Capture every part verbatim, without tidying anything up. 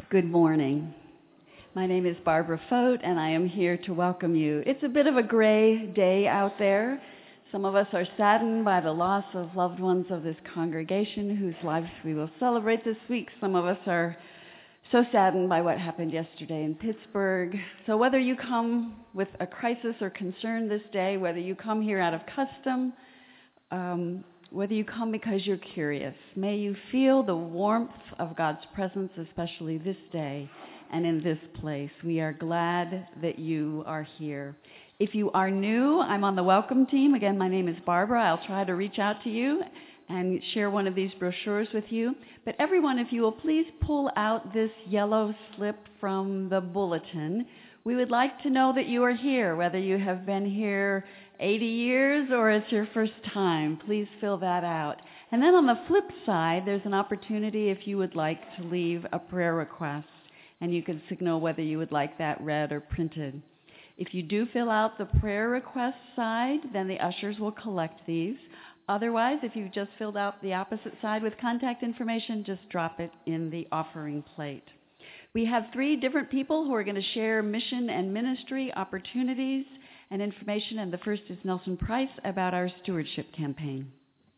Good morning. My name is Barbara Fote, and I am here to welcome you. It's a bit of a gray day out there. Some of us are saddened by the loss of loved ones of this congregation whose lives we will celebrate this week. Some of us are so saddened by what happened yesterday in Pittsburgh. So whether you come with a crisis or concern this day, whether you come here out of custom, um, whether you come because you're curious, may you feel the warmth of God's presence, especially this day and in this place. We are glad that you are here. If you are new, I'm on the welcome team. Again, my name is Barbara. I'll try to reach out to you and share one of these brochures with you. But everyone, if you will please pull out this yellow slip from the bulletin. We would like to know that you are here, whether you have been here eighty years or it's your first time. Please fill that out. And then on the flip side, there's an opportunity if you would like to leave a prayer request, and you can signal whether you would like that read or printed. If you do fill out the prayer request side, then the ushers will collect these. Otherwise, if you've just filled out the opposite side with contact information, just drop it in the offering plate. We have three different people who are going to share mission and ministry opportunities and information, and the first is Nelson Price about our stewardship campaign.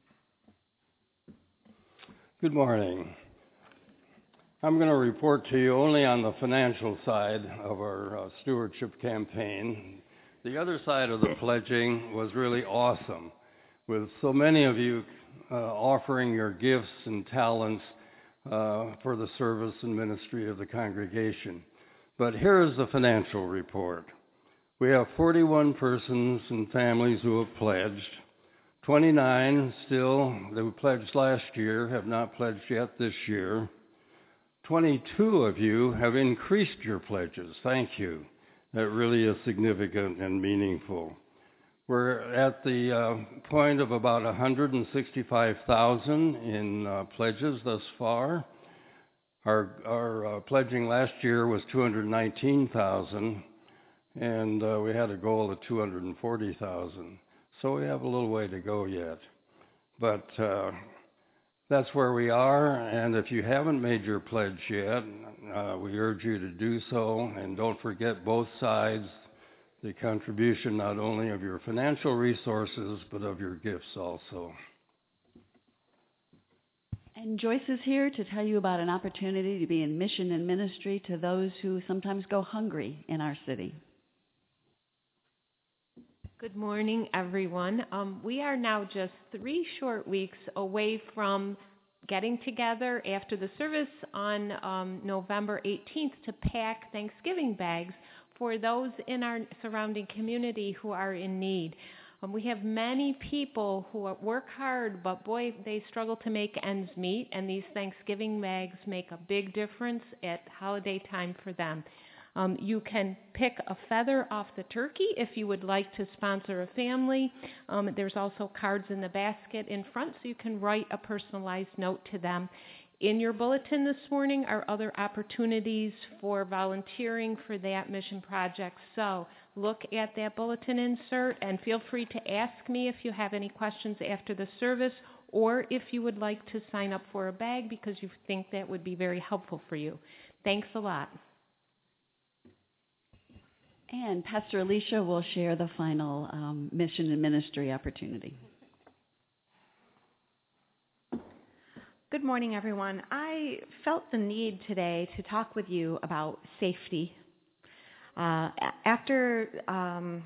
Good morning. I'm going to report to you only on the financial side of our uh, stewardship campaign. The other side of the pledging was really awesome, with so many of you uh, offering your gifts and talents uh, for the service and ministry of the congregation. But here is the financial report. We have forty-one persons and families who have pledged. twenty-nine still that pledged last year have not pledged yet this year. twenty-two of you have increased your pledges. Thank you. That really is significant and meaningful. We're at the uh, point of about one hundred sixty-five thousand in uh, pledges thus far. Our, our uh, pledging last year was two hundred nineteen thousand, and uh, we had a goal of two hundred forty thousand. So we have a little way to go yet. But uh, that's where we are, and if you haven't made your pledge yet, uh, we urge you to do so, and don't forget both sides, the contribution not only of your financial resources, but of your gifts also. And Joyce is here to tell you about an opportunity to be in mission and ministry to those who sometimes go hungry in our city. Good morning, everyone. Um, we are now just three short weeks away from getting together after the service on um, November eighteenth to pack Thanksgiving bags for those in our surrounding community who are in need. Um, we have many people who work hard, but boy, they struggle to make ends meet, and these Thanksgiving bags make a big difference at holiday time for them. Um, you can pick a feather off the turkey if you would like to sponsor a family. Um, there's also cards in the basket in front, so you can write a personalized note to them. In your bulletin this morning are other opportunities for volunteering for that mission project. So look at that bulletin insert and feel free to ask me if you have any questions after the service, or if you would like to sign up for a bag because you think that would be very helpful for you. Thanks a lot. And Pastor Alicia will share the final um, mission and ministry opportunity. Good morning, everyone. I felt the need today to talk with you about safety. Uh, after um,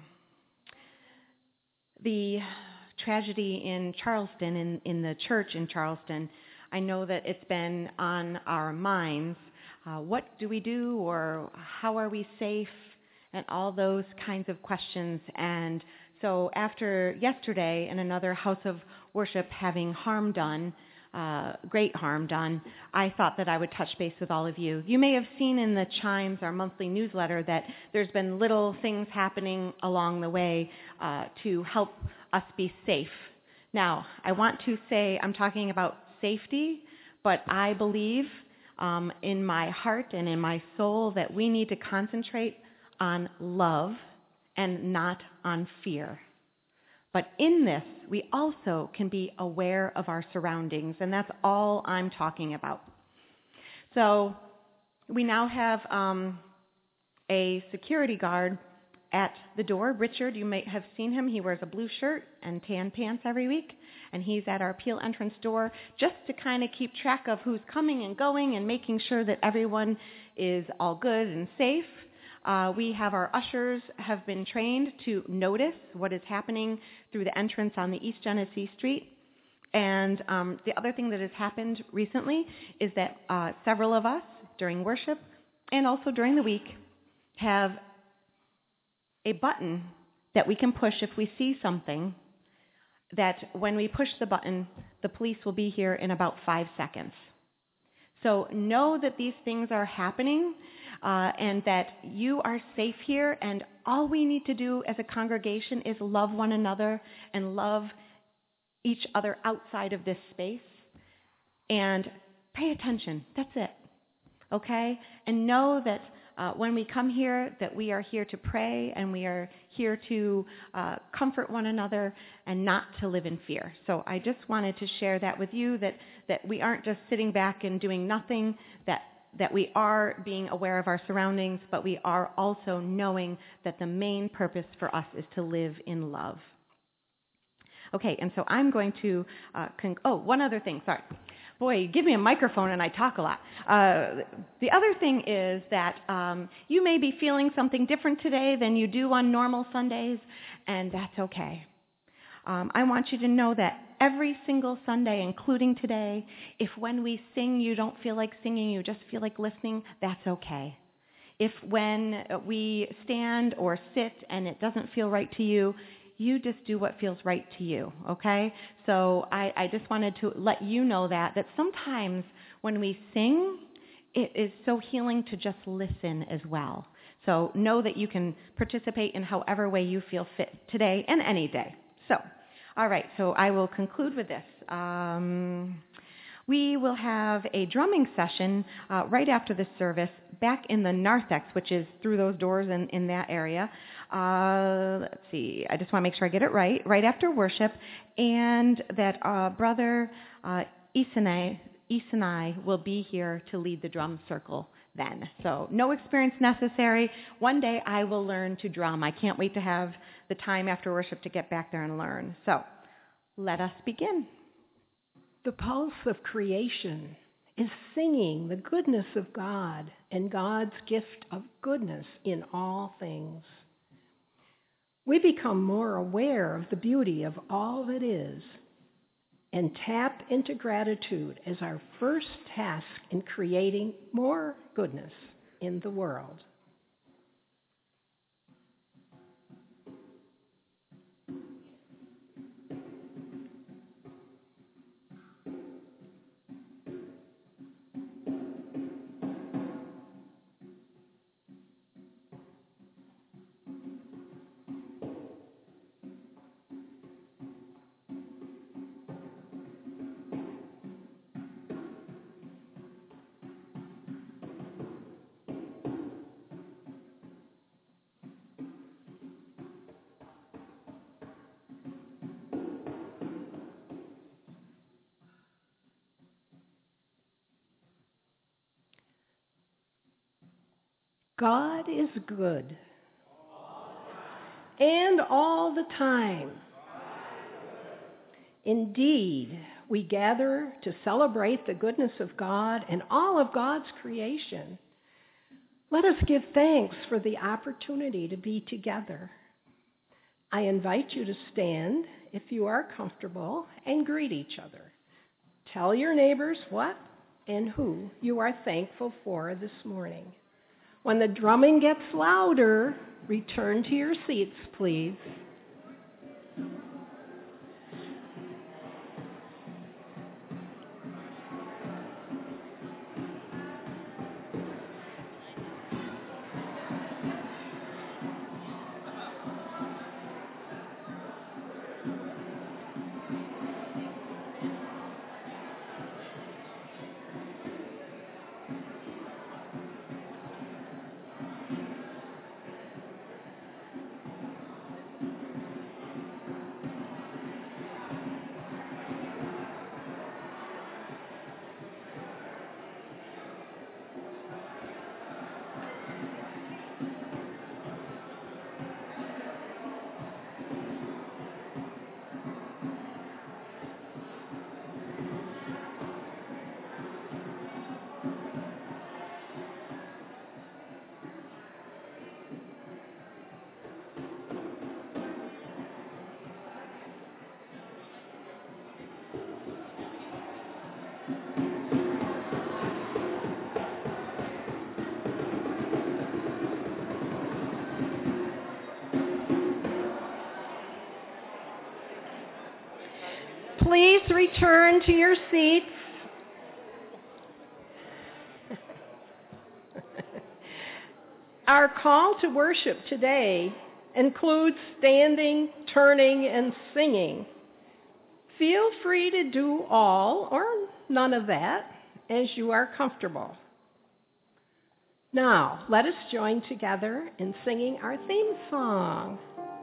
the tragedy in Charleston, in, in the church in Charleston, I know that it's been on our minds. Uh, what do we do, or how are we safe, and all those kinds of questions. And so after yesterday and another house of worship having harm done, uh, great harm done, I thought that I would touch base with all of you. You may have seen in the Chimes, our monthly newsletter, that there's been little things happening along the way uh, to help us be safe. Now, I want to say I'm talking about safety, but I believe um, in my heart and in my soul that we need to concentrate on love and not on fear. But in this, we also can be aware of our surroundings, and that's all I'm talking about. So We now have um, a security guard at the door. Richard, you may have seen him. He wears a blue shirt and tan pants every week, and he's at our Peel entrance door just to kind of keep track of who's coming and going and making sure that everyone is all good and safe. Uh, we have our ushers have been trained to notice what is happening through the entrance on the East Genesee Street. And um, the other thing that has happened recently is that uh, several of us during worship and also during the week have a button that we can push if we see something, that when we push the button, the police will be here in about five seconds. So know that these things are happening uh, and that you are safe here, and all we need to do as a congregation is love one another and love each other outside of this space and pay attention. That's it. Okay? And know that uh, when we come here, that we are here to pray and we are here to uh, comfort one another and not to live in fear. So I just wanted to share that with you, that, that we aren't just sitting back and doing nothing, that that we are being aware of our surroundings, but we are also knowing that the main purpose for us is to live in love. Okay, and so I'm going to, uh, con- oh, one other thing, sorry. Boy, you give me a microphone and I talk a lot. Uh, the other thing is that um, you may be feeling something different today than you do on normal Sundays, and that's okay. Um, I want you to know that every single Sunday, including today, if when we sing you don't feel like singing, you just feel like listening, that's okay. If when we stand or sit and it doesn't feel right to you, you just do what feels right to you, okay? So I, I just wanted to let you know that, that sometimes when we sing, it is so healing to just listen as well. So know that you can participate in however way you feel fit today and any day. So, all right, so I will conclude with this. Um, we will have a drumming session uh, right after the service back in the narthex, which is through those doors in, in that area. Uh, let's see, I just want to make sure I get it right, right after worship, and that uh, Brother uh, Isanai, Isanai will be here to lead the drum circle then. So no experience necessary. One day I will learn to drum. I can't wait to have the time after worship to get back there and learn. So let us begin. The pulse of creation is singing the goodness of God and God's gift of goodness in all things. We become more aware of the beauty of all that is and tap into gratitude as our first task in creating more goodness in the world. God is good. And all the time. Indeed, we gather to celebrate the goodness of God and all of God's creation. Let us give thanks for the opportunity to be together. I invite you to stand, if you are comfortable, and greet each other. Tell your neighbors what and who you are thankful for this morning. When the drumming gets louder, return to your seats, please. Please return to your seats. Our call to worship today includes standing, turning, and singing. Feel free to do all or none of that as you are comfortable. Now, let us join together in singing our theme song.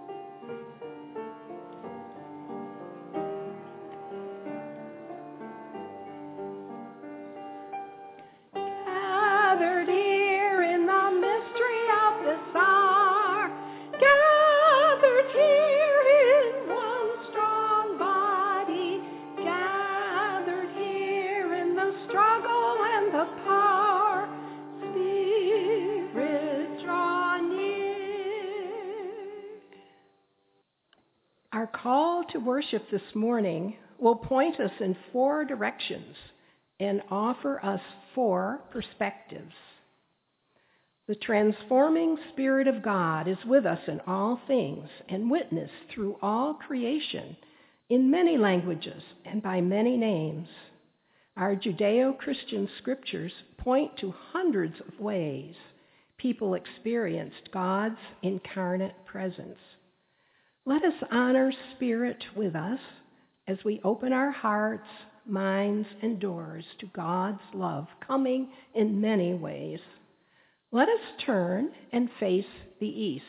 Our call to worship this morning will point us in four directions and offer us four perspectives. The transforming Spirit of God is with us in all things and witnessed through all creation in many languages and by many names. Our Judeo-Christian scriptures point to hundreds of ways people experienced God's incarnate presence. Let us honor Spirit with us as we open our hearts, minds, and doors to God's love coming in many ways. Let us turn and face the east.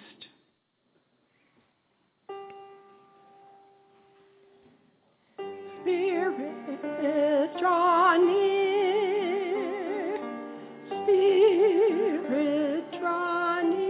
Spirit, draw near. Spirit, draw near.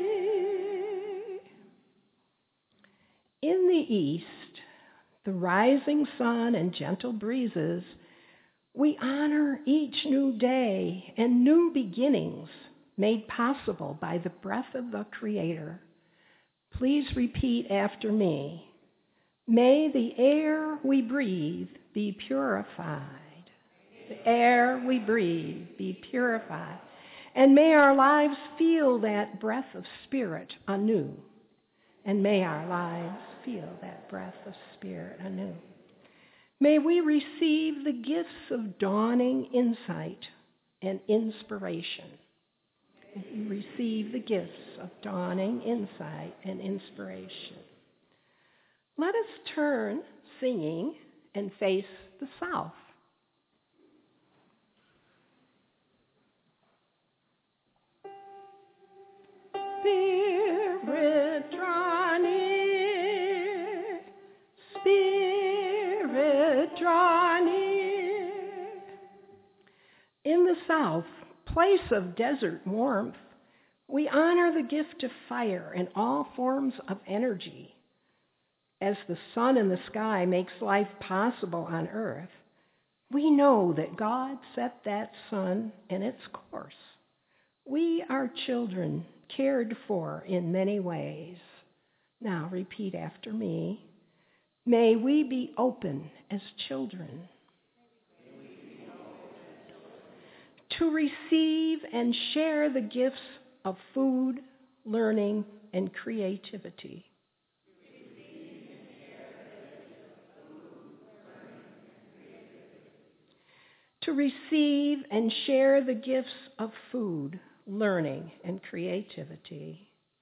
In the east, the rising sun and gentle breezes, we honor each new day and new beginnings made possible by the breath of the Creator. Please repeat after me. May the air we breathe be purified. The air we breathe be purified. And may our lives feel that breath of Spirit anew. And may our lives feel that breath of Spirit anew. May we receive the gifts of dawning insight and inspiration. May we receive the gifts of dawning insight and inspiration. Let us turn, singing, and face the south. Spirit, draw near. Spirit, draw near. In the south, place of desert warmth, we honor the gift of fire and all forms of energy. As the sun in the sky makes life possible on earth, we know that God set that sun in its course. We are children cared for in many ways. Now repeat after me. May we be open as children to receive and share the gifts of food, learning, and creativity. To receive and share the gifts of food, learning, and creativity.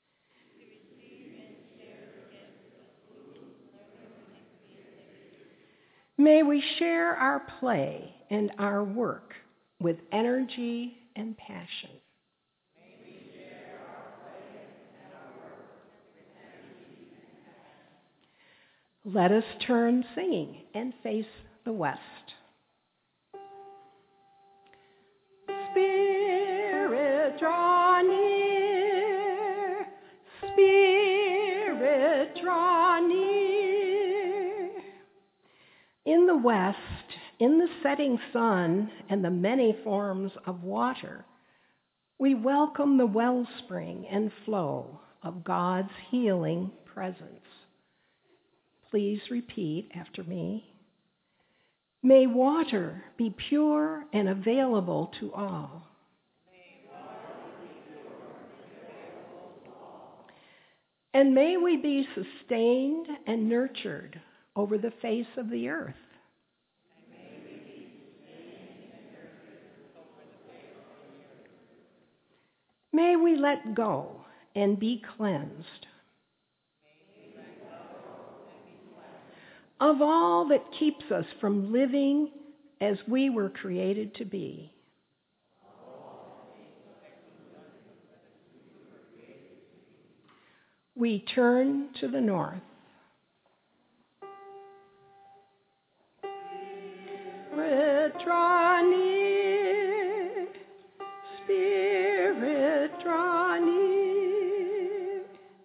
May we share our play and our work with energy and passion. May we share our play and our work with energy and passion. Let us turn singing and face the west. Spirit, draw near. Spirit, draw near. In the west, in the setting sun and the many forms of water, we welcome the wellspring and flow of God's healing presence. Please repeat after me. May water be pure and available to all. May water be pure and available to all. And may we be sustained and nurtured over the face of the earth. we let go and be cleansed of all that keeps us from living as we were created to be. We turn to the north. Spirit, draw near. Spirit, draw near.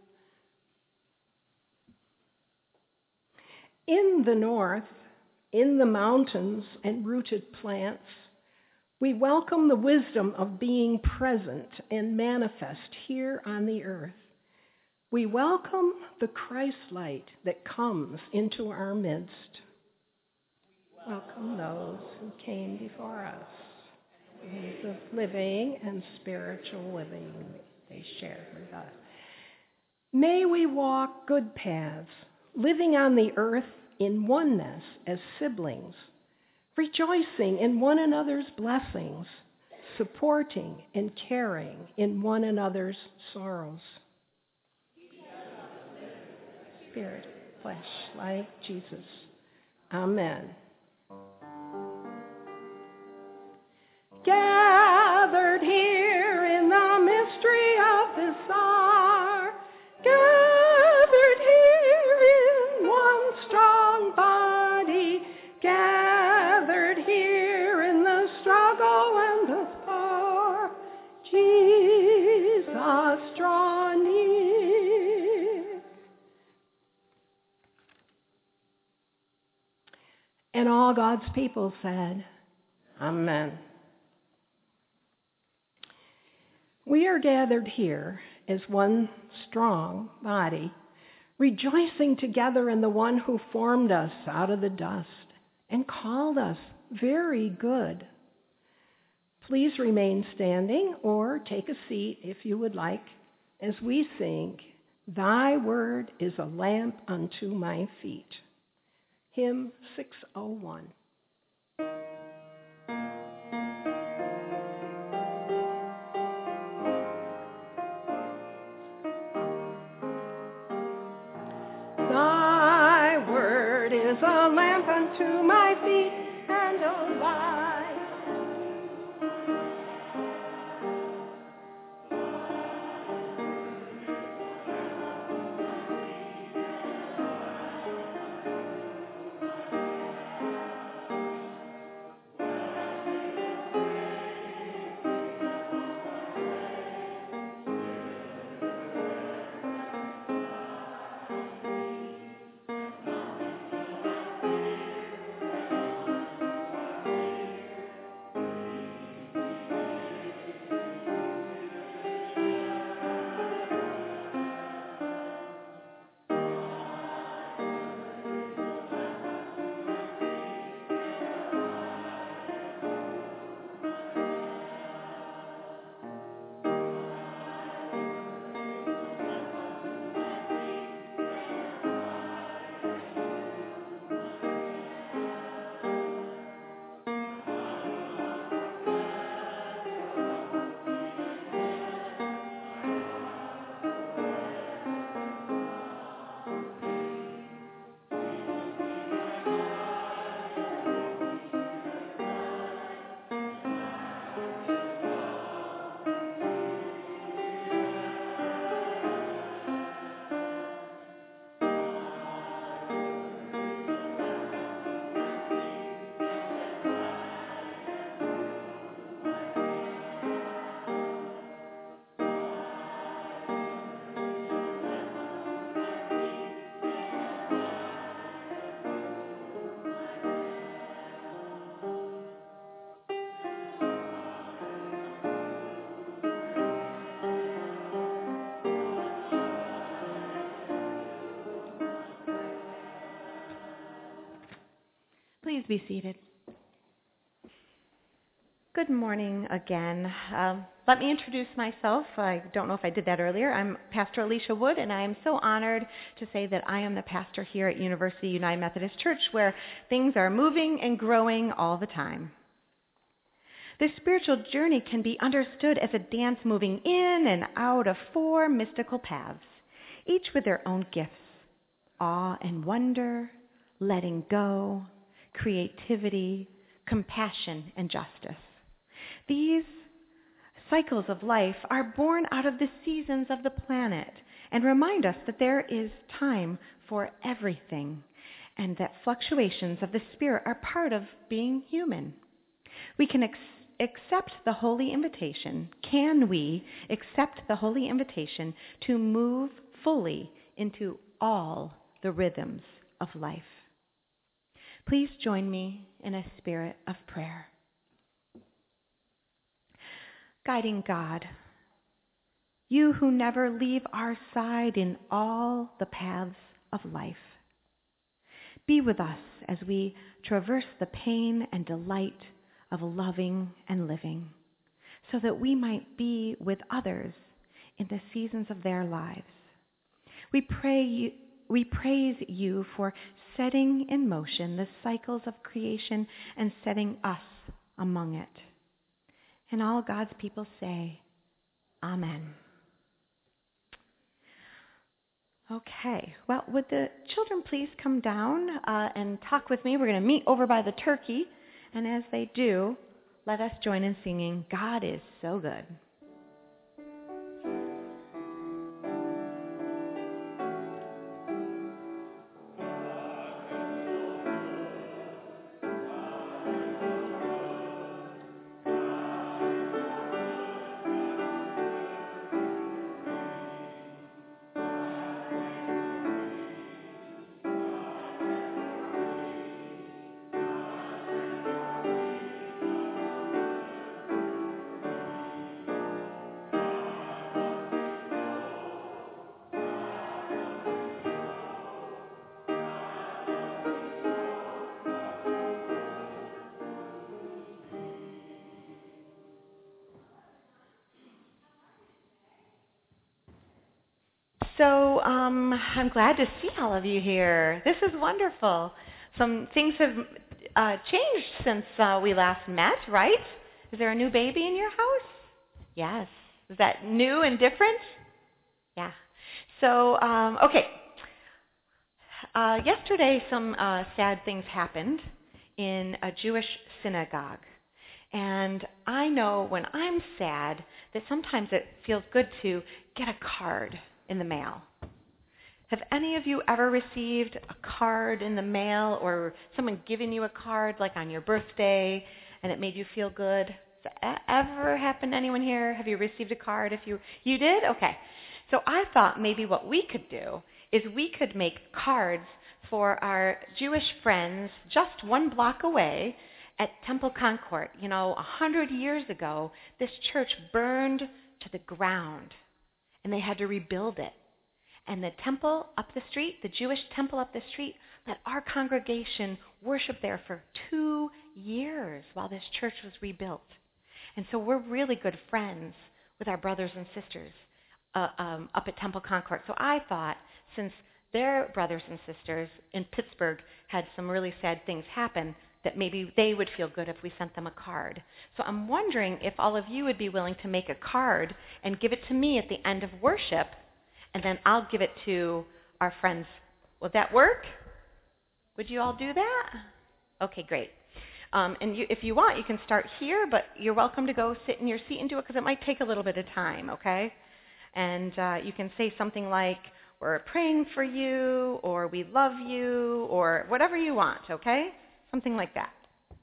In the north, in the mountains and rooted plants, we welcome the wisdom of being present and manifest here on the earth. We welcome the Christ light that comes into our midst. Welcome those who came before us. Ways of living and spiritual living they shared with us. May we walk good paths, living on the earth in oneness as siblings, rejoicing in one another's blessings, supporting and caring in one another's sorrows. Spirit, flesh, like Jesus. Amen. Gathered here in the mystery of this hour, gathered here in one strong body, gathered here in the struggle and the spar, Jesus, draw near. And all God's people said, Amen. We are gathered here as one strong body, rejoicing together in the one who formed us out of the dust and called us very good. Please remain standing or take a seat if you would like as we sing, Thy Word is a lamp unto my feet. Hymn six oh one. Thy word is a lamp unto my feet and a light. Please be seated. Good morning again. Um, let me introduce myself. I don't know if I did that earlier. I'm Pastor Alicia Wood, and I am so honored to say that I am the pastor here at University United Methodist Church, where things are moving and growing all the time. This spiritual journey can be understood as a dance moving in and out of four mystical paths, each with their own gifts: awe and wonder, letting go, creativity, compassion, and justice. These cycles of life are born out of the seasons of the planet and remind us that there is time for everything and that fluctuations of the spirit are part of being human. We can ex- accept the holy invitation. Can we accept the holy invitation to move fully into all the rhythms of life? Please join me in a spirit of prayer. Guiding God, you who never leave our side in all the paths of life, be with us as we traverse the pain and delight of loving and living, so that we might be with others in the seasons of their lives. We pray you, we praise you for setting in motion the cycles of creation and setting us among it. And all God's people say, Amen. Okay, well, would the children please come down uh, and talk with me? We're going to meet over by the turkey. And as they do, let us join in singing, God is so good. So um, I'm glad to see all of you here. This is wonderful. Some things have uh, changed since uh, we last met, right? Is there a new baby in your house? Yes. Is that new and different? Yeah. So, um, okay. Uh, yesterday, some uh, sad things happened in a Jewish synagogue. And I know when I'm sad that sometimes it feels good to get a card in the mail. Have any of you ever received a card in the mail or someone giving you a card like on your birthday and it made you feel good? Has that ever happened to anyone here? Have you received a card? If you you did? Okay. So I thought maybe what we could do is we could make cards for our Jewish friends just one block away at Temple Concourt. You know, a hundred years ago, this church burned to the ground. And they had to rebuild it. And the temple up the street, the Jewish temple up the street, let our congregation worship there for two years while this church was rebuilt. And so we're really good friends with our brothers and sisters uh, um, up at Temple Concourt. So I thought, since their brothers and sisters in Pittsburgh had some really sad things happen, that maybe they would feel good if we sent them a card. So I'm wondering if all of you would be willing to make a card and give it to me at the end of worship, and then I'll give it to our friends. Would that work? Would you all do that? Okay, great. Um, and you, if you want, you can start here, but you're welcome to go sit in your seat and do it because it might take a little bit of time, okay? And uh, you can say something like, we're praying for you, or we love you, or whatever you want, okay? Something like that.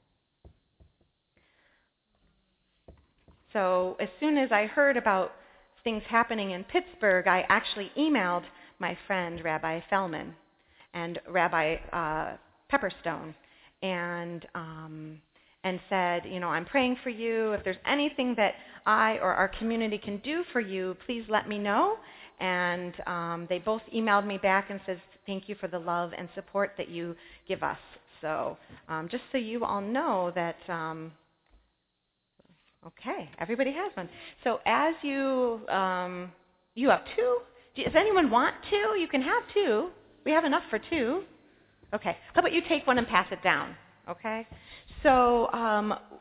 So as soon as I heard about things happening in Pittsburgh, I actually emailed my friend Rabbi Fellman and Rabbi uh, Pepperstone and um, and said, you know, I'm praying for you. If there's anything that I or our community can do for you, please let me know. And um, they both emailed me back and says, thank you for the love and support that you give us. So um, just so you all know that, um, okay, everybody has one. So as you, um, you have two. Does anyone want two? You can have two. We have enough for two. Okay. How about you take one and pass it down? Okay. So um,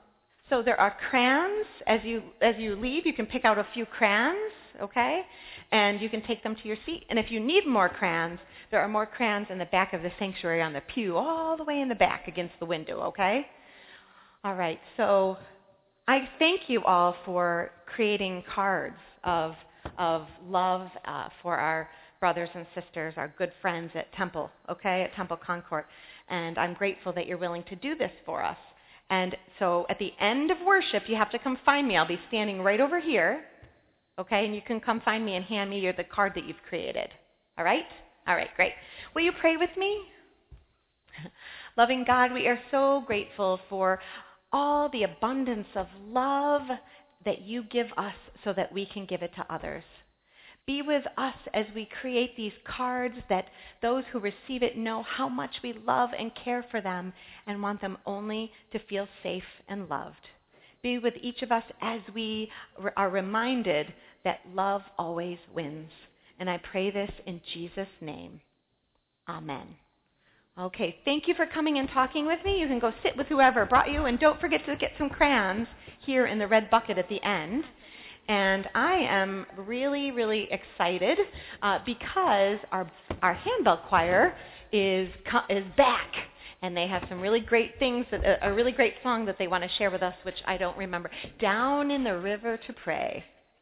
So there are crayons. As you as you leave, you can pick out a few crayons, okay? And you can take them to your seat. And if you need more crayons, there are more crayons in the back of the sanctuary on the pew, all the way in the back against the window, okay? All right, so I thank you all for creating cards of, of love uh, for our brothers and sisters, our good friends at Temple, okay, at Temple Concord. And I'm grateful that you're willing to do this for us. And so at the end of worship, you have to come find me. I'll be standing right over here, okay, and you can come find me and hand me the card that you've created. All right? All right, great. Will you pray with me? Loving God, we are so grateful for all the abundance of love that you give us so that we can give it to others. Be with us as we create these cards that those who receive it know how much we love and care for them and want them only to feel safe and loved. Be with each of us as we are reminded that love always wins. And I pray this in Jesus' name. Amen. Okay, thank you for coming and talking with me. You can go sit with whoever brought you, and don't forget to get some crayons here in the red bucket at the end. And I am really, really excited uh, because our our handbell choir is is back, and they have some really great things, that, a really great song that they want to share with us, which I don't remember. Down in the River to Pray.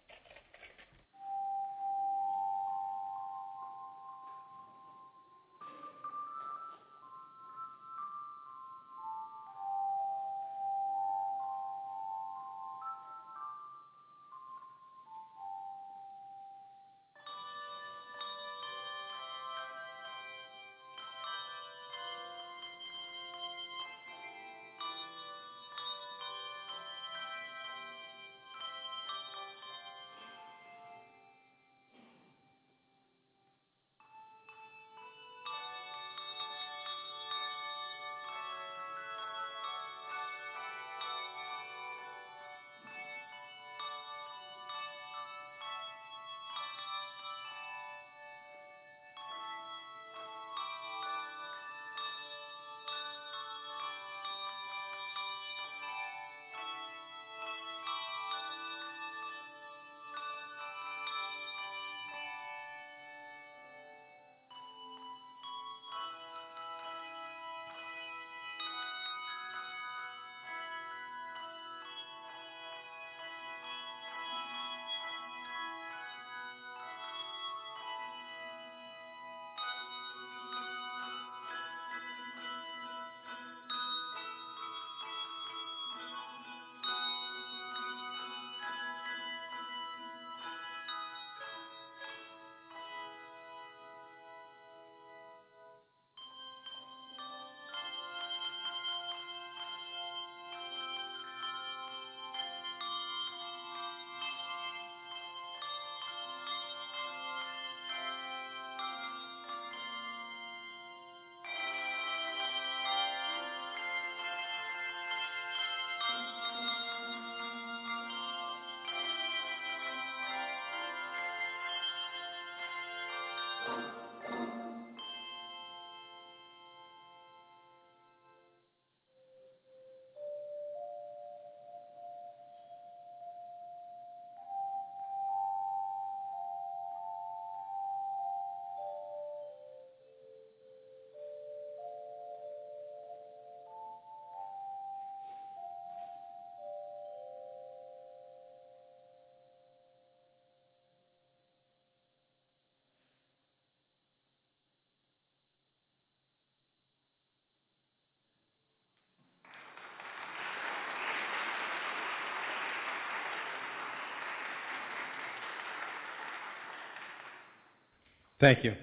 Thank you.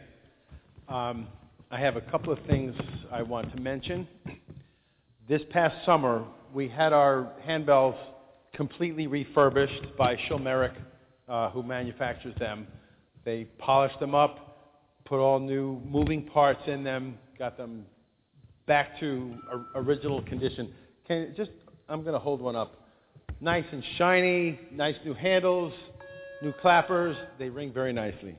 Um, I have a couple of things I want to mention. This past summer, we had our handbells completely refurbished by Schulmerich, uh, who manufactures them. They polished them up, put all new moving parts in them, got them back to a, original condition. Can you just, I'm going to hold one up. Nice and shiny, nice new handles, new clappers. They ring very nicely.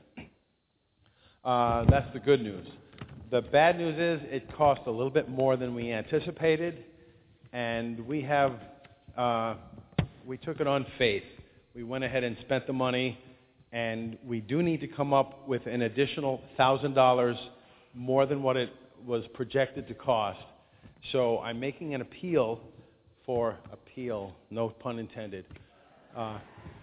Uh, that's the good news. The bad news is it cost a little bit more than we anticipated, and we have uh, we took it on faith. We went ahead and spent the money, and we do need to come up with an additional one thousand dollars more than what it was projected to cost. So I'm making an appeal for appeal, no pun intended. Uh,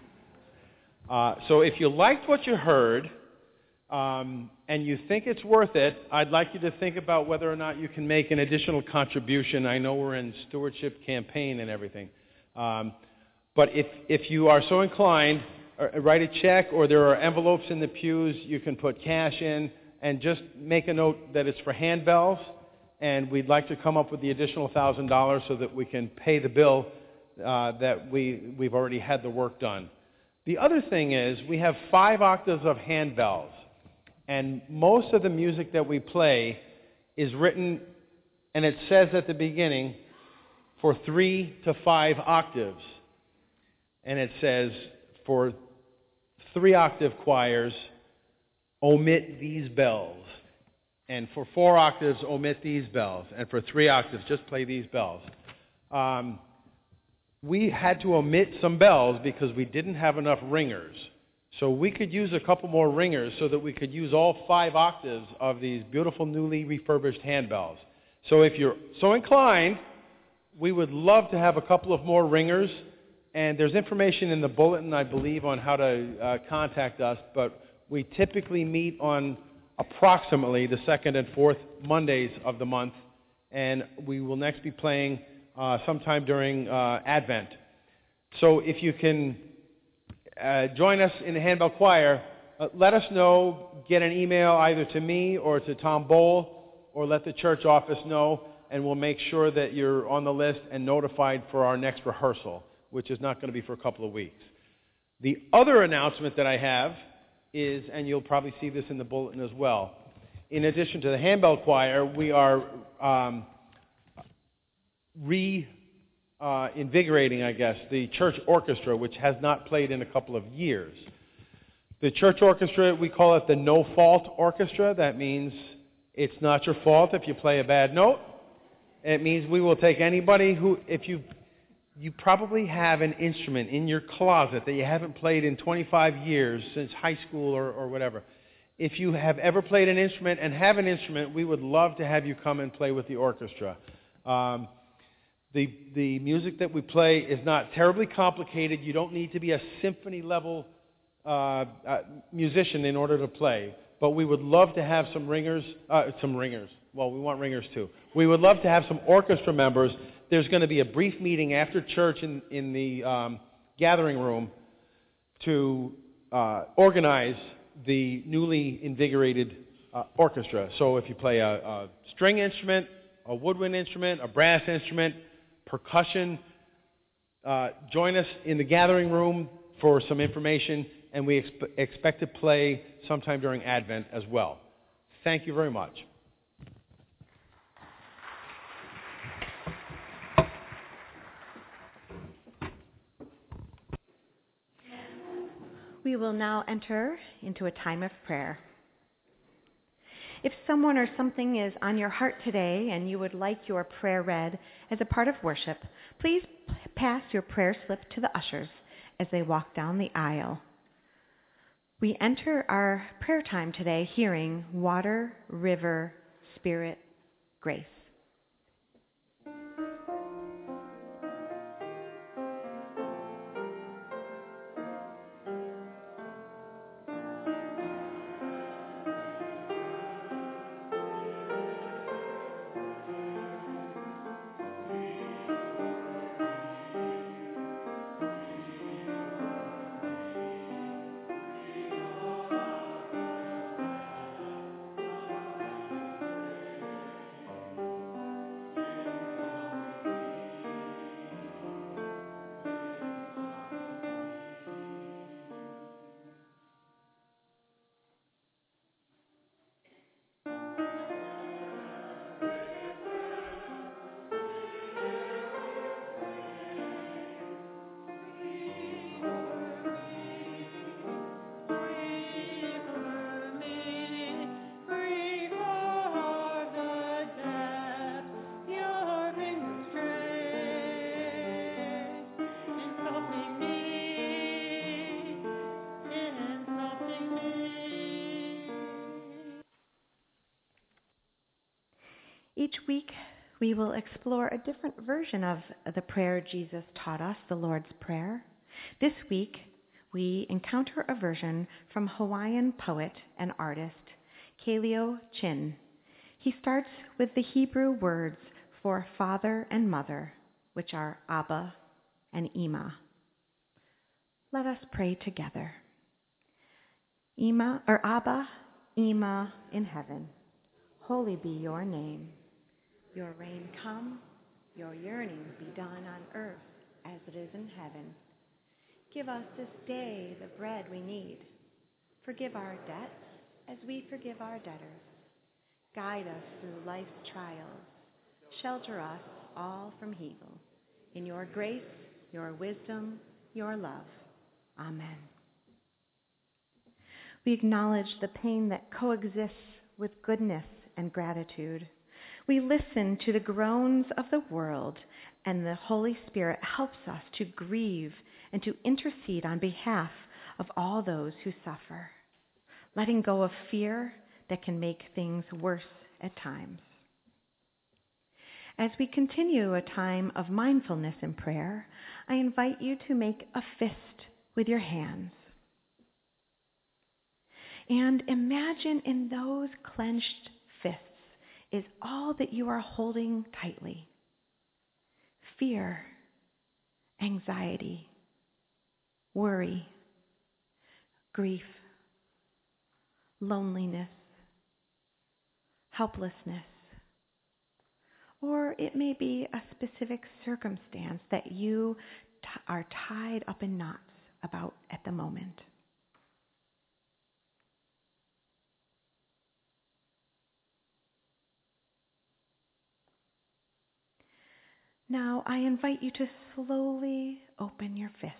uh, so if you liked what you heard, um, and you think it's worth it, I'd like you to think about whether or not you can make an additional contribution. I know we're in stewardship campaign and everything. Um, but if, if you are so inclined, uh, write a check, or there are envelopes in the pews, you can put cash in, and just make a note that it's for handbells, and we'd like to come up with the additional one thousand dollars so that we can pay the bill uh, that we, we've already had the work done. The other thing is we have five octaves of handbells, and most of the music that we play is written, and it says at the beginning, for three to five octaves. And it says, for three octave choirs, omit these bells. And for four octaves, omit these bells. And for three octaves, just play these bells. Um, we had to omit some bells because we didn't have enough ringers. So we could use a couple more ringers so that we could use all five octaves of these beautiful newly refurbished handbells. So if you're so inclined, we would love to have a couple of more ringers. And there's information in the bulletin, I believe, on how to uh, contact us. But we typically meet on approximately the second and fourth Mondays of the month. And we will next be playing uh, sometime during uh, Advent. So if you can uh, join us in the handbell choir, uh, let us know. Get an email either to me or to Tom Bowl, or let the church office know, and we'll make sure that you're on the list and notified for our next rehearsal, which is not going to be for a couple of weeks. The other announcement that I have is, and you'll probably see this in the bulletin as well, in addition to the handbell choir, we are um, re-invigorating, uh, I guess, the church orchestra, which has not played in a couple of years. The church orchestra, we call it the no-fault orchestra. That means it's not your fault if you play a bad note. It means we will take anybody who, if you you probably have an instrument in your closet that you haven't played in twenty-five years, since high school or, or whatever. If you have ever played an instrument and have an instrument, we would love to have you come and play with the orchestra. Um, the, the music that we play is not terribly complicated. You don't need to be a symphony-level uh, uh, musician in order to play. But we would love to have some ringers, uh, some ringers. Well, we want ringers too. We would love to have some orchestra members. There's going to be a brief meeting after church in, in the um, gathering room to uh, organize the newly invigorated uh, orchestra. So if you play a, a string instrument, a woodwind instrument, a brass instrument, percussion, uh, join us in the gathering room for some information, and we exp- expect to play sometime during Advent as well. Thank you very much. We will now enter into a time of prayer. If someone or something is on your heart today and you would like your prayer read as a part of worship, please pass your prayer slip to the ushers as they walk down the aisle. We enter our prayer time today hearing Water, River, Spirit, Grace. Each week, we will explore a different version of the prayer Jesus taught us, the Lord's Prayer. This week, we encounter a version from Hawaiian poet and artist Kaleo Chin. He starts with the Hebrew words for father and mother, which are Abba and Ima. Let us pray together. Ima, or Abba, Ima in heaven, holy be your name. Your reign come, your yearning be done on earth as it is in heaven. Give us this day the bread we need. Forgive our debts as we forgive our debtors. Guide us through life's trials. Shelter us all from evil. In your grace, your wisdom, your love. Amen. We acknowledge the pain that coexists with goodness and gratitude. We listen to the groans of the world, and the Holy Spirit helps us to grieve and to intercede on behalf of all those who suffer, letting go of fear that can make things worse at times. As we continue a time of mindfulness in prayer, I invite you to make a fist with your hands. And imagine in those clenched fists is all that you are holding tightly. Fear, anxiety, worry, grief, loneliness, helplessness, or it may be a specific circumstance that you t- are tied up in knots about at the moment. Now I invite you to slowly open your fists.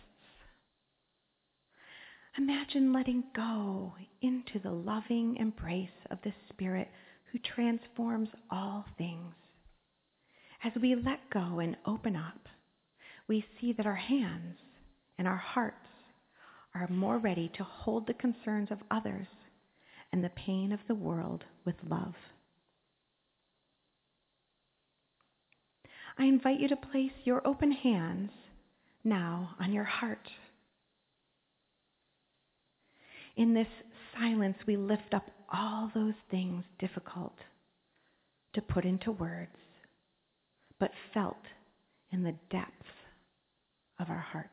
Imagine letting go into the loving embrace of the Spirit who transforms all things. As we let go and open up, we see that our hands and our hearts are more ready to hold the concerns of others and the pain of the world with love. I invite you to place your open hands now on your heart. In this silence, we lift up all those things difficult to put into words, but felt in the depths of our hearts.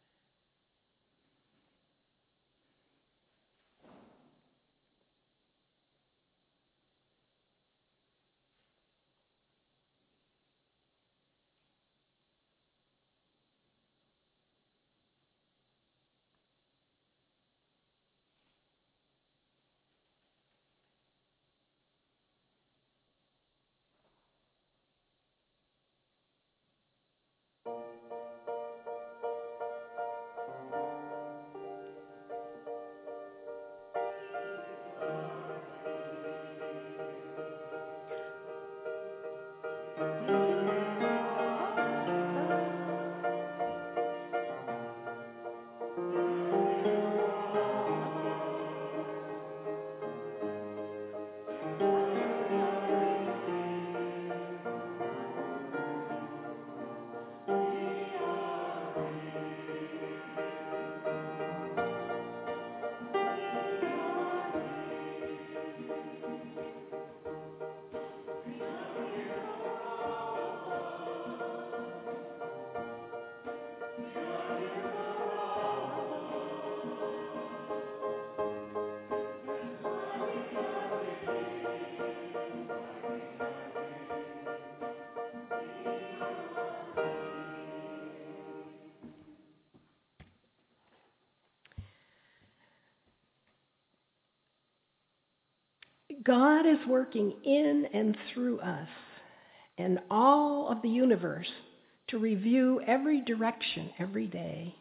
God is working in and through us and all of the universe to review every direction every day.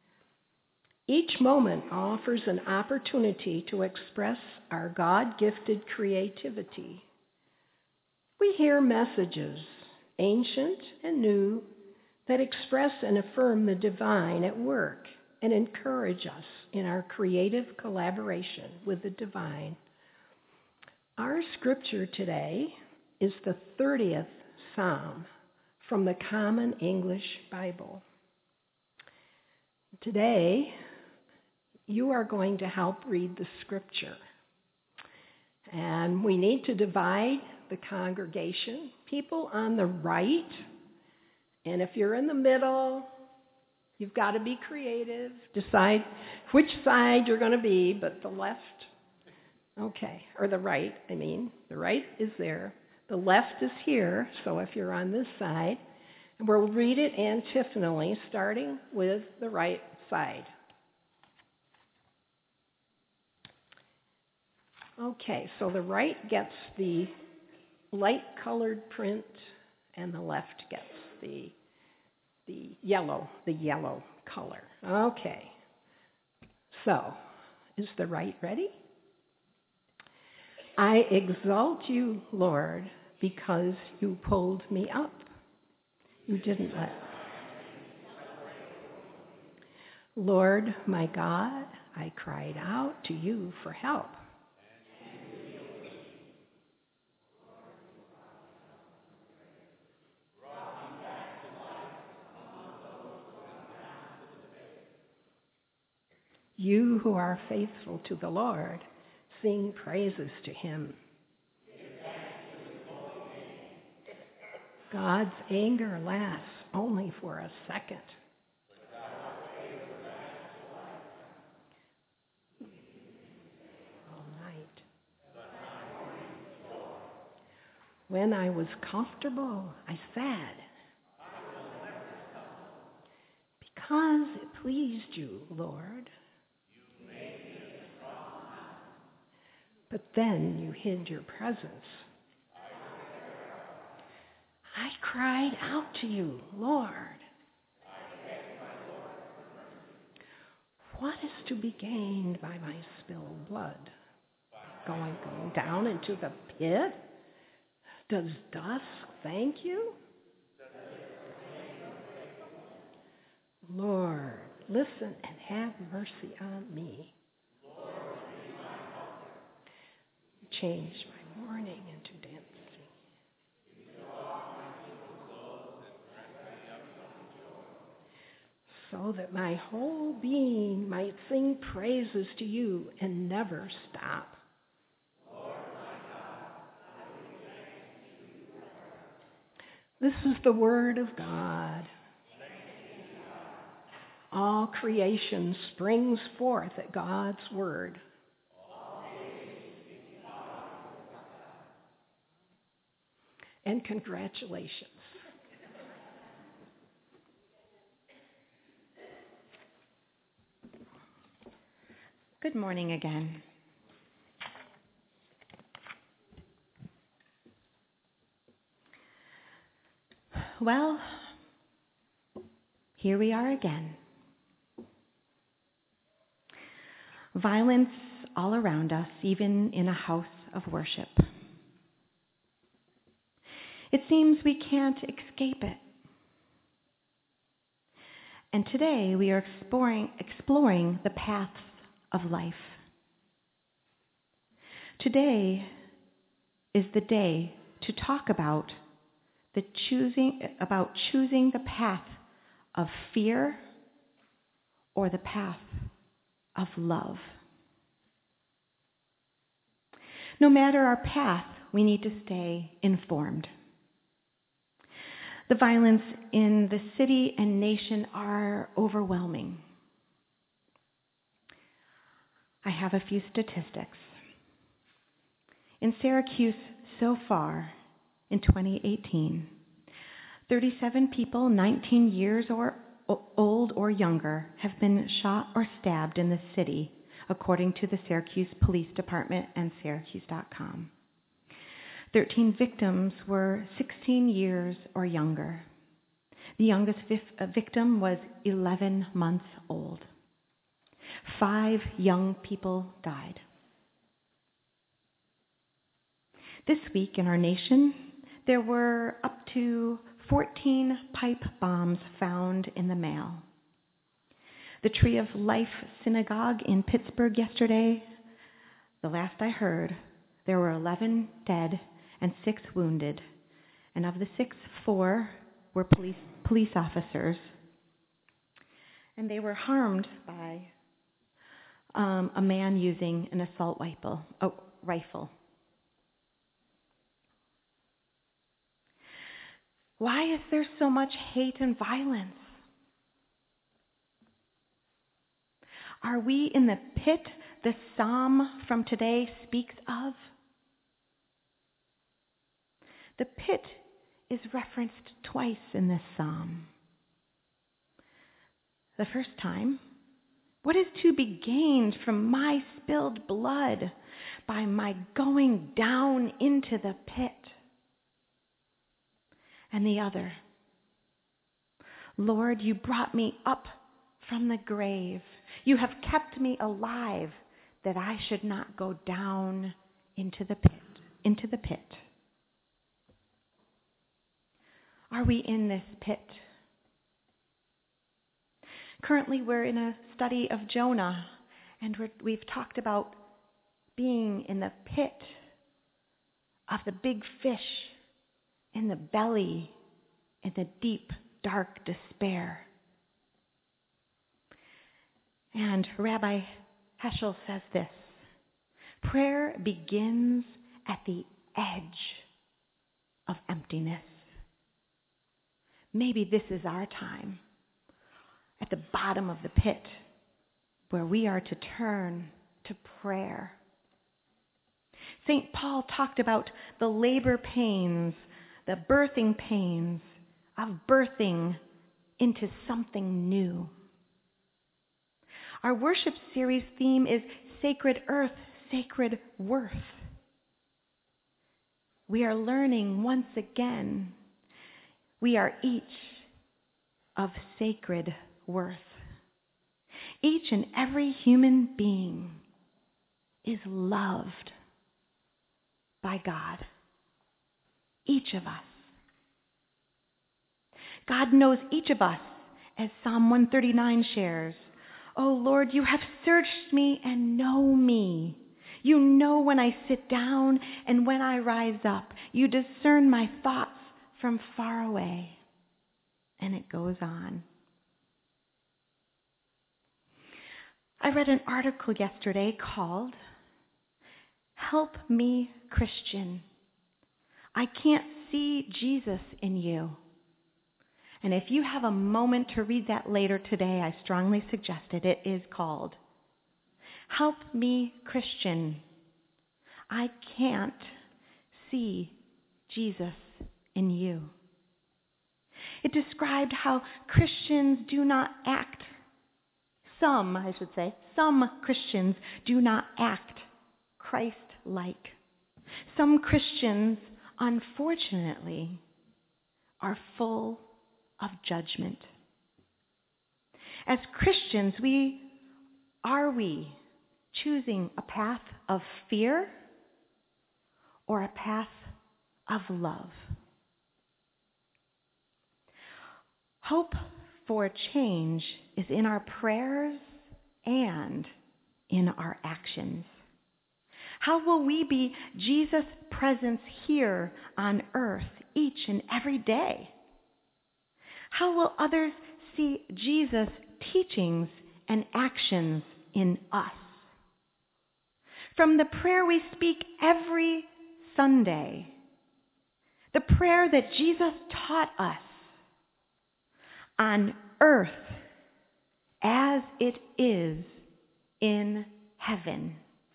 Each moment offers an opportunity to express our God-gifted creativity. We hear messages, ancient and new, that express and affirm the divine at work and encourage us in our creative collaboration with the divine. Our scripture today is the thirtieth Psalm from the Common English Bible. Today, you are going to help read the scripture. And we need to divide the congregation. People on the right, and if you're in the middle, you've got to be creative. Decide which side you're going to be, but the left, okay, or the right, I mean. The right is there. The left is here, so if you're on this side, and we'll read it antiphonally, starting with the right side. Okay, so the right gets the light-colored print, and the left gets the the yellow, the yellow color. Okay, so is the right ready? I exalt you, Lord, because you pulled me up. You didn't let. Lord, my God, I cried out to you for help. You who are faithful to the Lord, sing praises to him. God's anger lasts only for a second. All night. When I was comfortable, I said, because it pleased you, Lord. But then you hid your presence. I cried out to you, Lord. What is to be gained by my spilled blood? Going, going down into the pit? Does dusk thank you? Lord, listen and have mercy on me. Change my mourning into dancing. So that my whole being might sing praises to you and never stop. This is the word of God. All creation springs forth at God's word. And congratulations. Good morning again. Well, here we are again. Violence all around us, even in a house of worship. It seems we can't escape it. And today we are exploring, exploring the paths of life. Today is the day to talk about the choosing about choosing the path of fear or the path of love. No matter our path, we need to stay informed. The violence in the city and nation are overwhelming. I have a few statistics. In Syracuse so far, in twenty eighteen, thirty-seven people nineteen years or old or younger have been shot or stabbed in the city, according to the Syracuse Police Department and Syracuse dot com. thirteen victims were sixteen years or younger. The youngest victim was eleven months old. Five young people died. This week in our nation, there were up to fourteen pipe bombs found in the mail. The Tree of Life Synagogue in Pittsburgh yesterday, the last I heard, there were eleven dead and six wounded. And of the six, four were police police officers. And they were harmed by um, a man using an assault rifle. Oh, rifle. Why is there so much hate and violence? Are we in the pit the psalm from today speaks of? The pit is referenced twice in this psalm. The first time, what is to be gained from my spilled blood by my going down into the pit? And the other, Lord, you brought me up from the grave. You have kept me alive that I should not go down into the pit, into the pit. Are we in this pit? Currently, we're in a study of Jonah, and we're, we've talked about being in the pit of the big fish, in the belly, in the deep, dark despair. And Rabbi Heschel says this: prayer begins at the edge of emptiness. Maybe this is our time, at the bottom of the pit, where we are to turn to prayer. Saint Paul talked about the labor pains, the birthing pains of birthing into something new. Our worship series theme is Sacred Earth, Sacred Worth. We are learning once again we are each of sacred worth. Each and every human being is loved by God. Each of us. God knows each of us, as Psalm one thirty-nine shares. Oh Lord, you have searched me and know me. You know when I sit down and when I rise up. You discern my thoughts from far away. And it goes on. I read an article yesterday called Help Me, Christian. I can't see Jesus in you. And if you have a moment to read that later today, I strongly suggest it. It is called Help Me, Christian. I can't see Jesus in you. It described how Christians do not act, some, I should say, some Christians do not act Christ-like. Some Christians, unfortunately, are full of judgment. As Christians, we are we choosing a path of fear or a path of love? Hope for change is in our prayers and in our actions. How will we be Jesus' presence here on earth each and every day? How will others see Jesus' teachings and actions in us? From the prayer we speak every Sunday, the prayer that Jesus taught us, on earth as it is in heaven.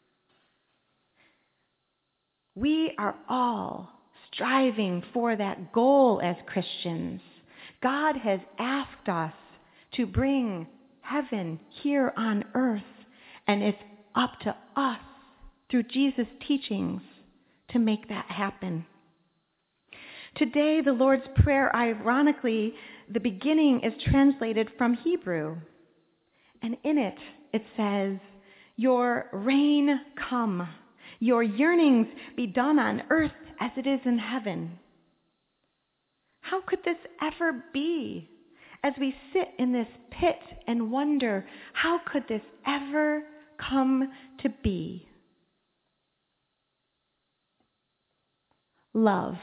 We are all striving for that goal as Christians. God has asked us to bring heaven here on earth, and it's up to us through Jesus' teachings to make that happen. Today, the Lord's Prayer, ironically, the beginning is translated from Hebrew. And in it, it says, your reign come, your yearnings be done on earth as it is in heaven. How could this ever be? As we sit in this pit and wonder, how could this ever come to be? love.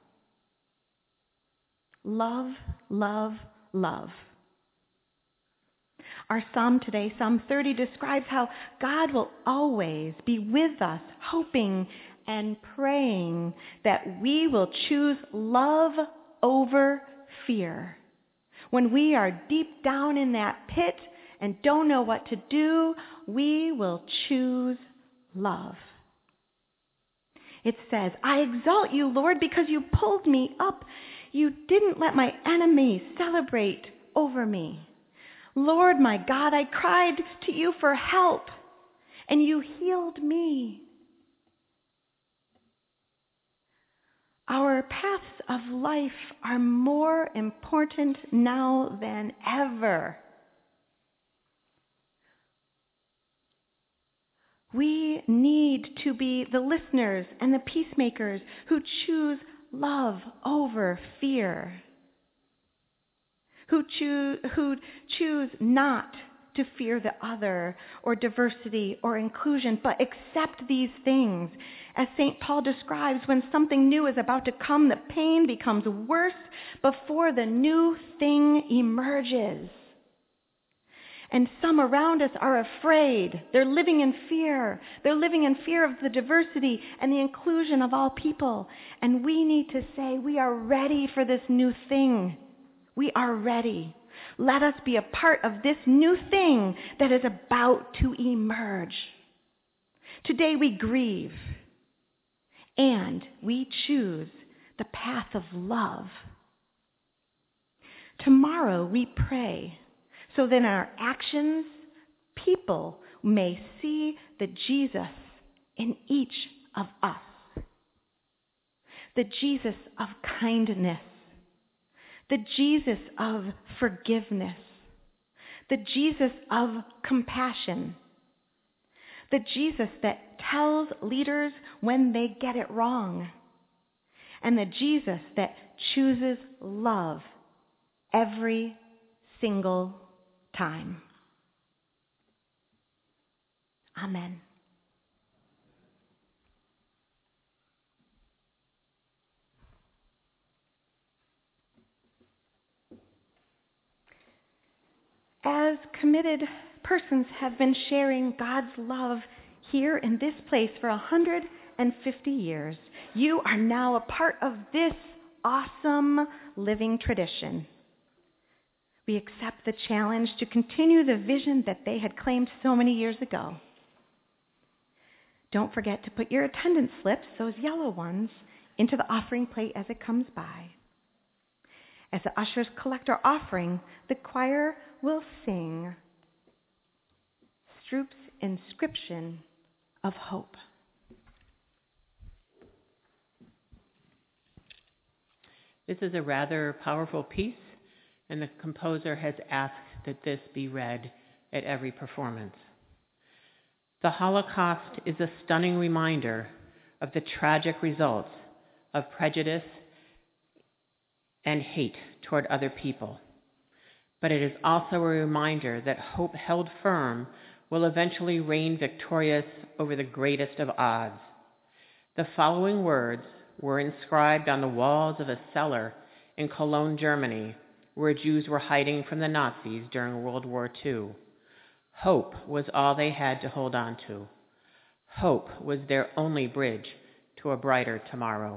Love, love, love. Our psalm today, Psalm thirty, describes how God will always be with us, hoping and praying that we will choose love over fear. When we are deep down in that pit and don't know what to do, we will choose love. It says, I exalt you, Lord, because you pulled me up. You didn't let my enemies celebrate over me. Lord, my God, I cried to you for help, and you healed me. Our paths of life are more important now than ever. We need to be the listeners and the peacemakers who choose love over fear, who choose, who choose not to fear the other or diversity or inclusion, but accept these things. As Saint Paul describes, when something new is about to come, the pain becomes worse before the new thing emerges. And some around us are afraid. They're living in fear. They're living in fear of the diversity and the inclusion of all people. And we need to say, we are ready for this new thing. We are ready. Let us be a part of this new thing that is about to emerge. Today we grieve and we choose the path of love. Tomorrow we pray so that in our actions, people may see the Jesus in each of us. The Jesus of kindness. The Jesus of forgiveness. The Jesus of compassion. The Jesus that tells leaders when they get it wrong. And the Jesus that chooses love every single time. Amen. As committed persons have been sharing God's love here in this place for one hundred fifty years, you are now a part of this awesome living tradition. We accept the challenge to continue the vision that they had claimed so many years ago. Don't forget to put your attendance slips, those yellow ones, into the offering plate as it comes by. As the ushers collect our offering, the choir will sing Stroop's Inscription of Hope. This is a rather powerful piece, and the composer has asked that this be read at every performance. The Holocaust is a stunning reminder of the tragic results of prejudice and hate toward other people. But it is also a reminder that hope held firm will eventually reign victorious over the greatest of odds. The following words were inscribed on the walls of a cellar in Cologne, Germany, where Jews were hiding from the Nazis during World War Two. Hope was all they had to hold on to. Hope was their only bridge to a brighter tomorrow.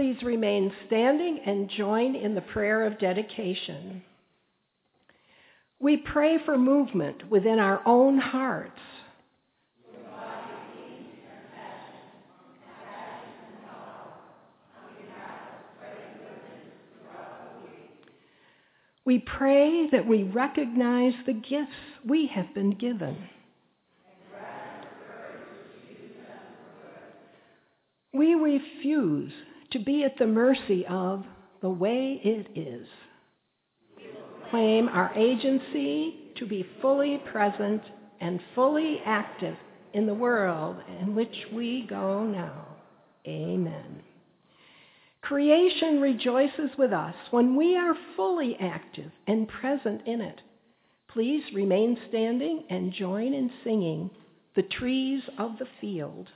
Please remain standing and join in the prayer of dedication. We pray for movement within our own hearts. We pray that we recognize the gifts we have been given. We refuse to be at the mercy of the way it is. Claim our agency to be fully present and fully active in the world in which we go now. Amen. Creation rejoices with us when we are fully active and present in it. Please remain standing and join in singing "The Trees of the Field."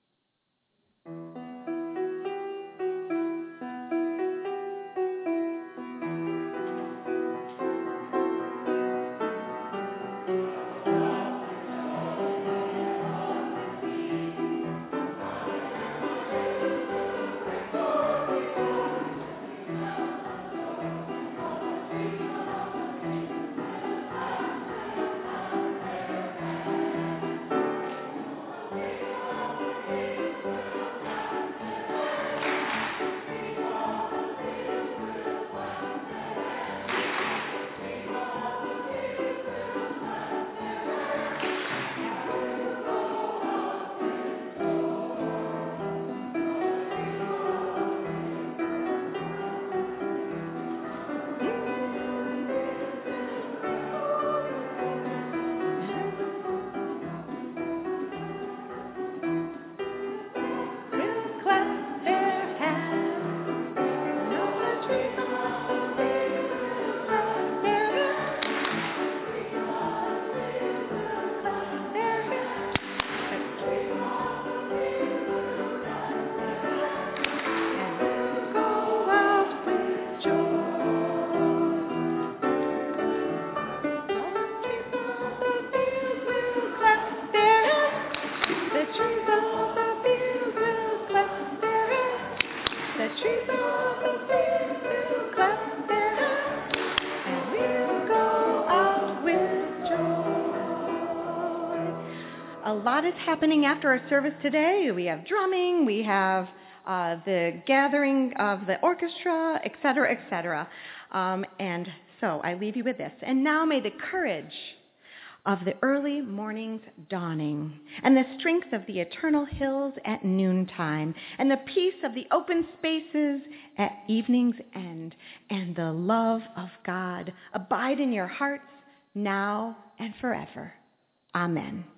Is happening after our service today. We have drumming, we have uh, the gathering of the orchestra, et cetera, et cetera. Um, and so I leave you with this. And now may the courage of the early morning's dawning, and the strength of the eternal hills at noontime, and the peace of the open spaces at evening's end, and the love of God abide in your hearts now and forever. Amen.